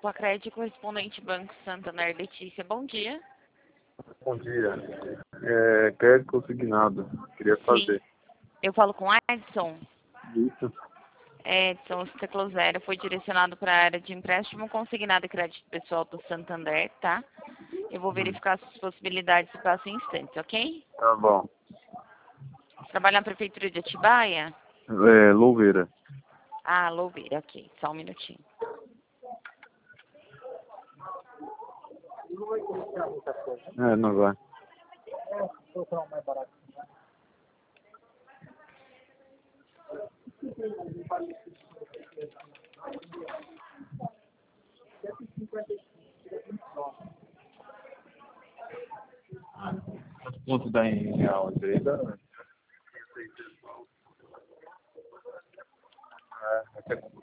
Pacred, correspondente Banco Santander, Letícia. Bom dia. Bom dia. Crédito consignado. Queria fazer. Eu falo com Edson. Isso. Edson, o ciclo zero foi direcionado para a área de empréstimo consignado e crédito pessoal do Santander, tá? Eu vou verificar as possibilidades e passo em instantes, ok? Tá bom. Trabalha na Prefeitura de Atibaia? Louveira. Ah, Louveira, ok. Só um minutinho. Não vai. Quanto dá em real? Isso aí dá...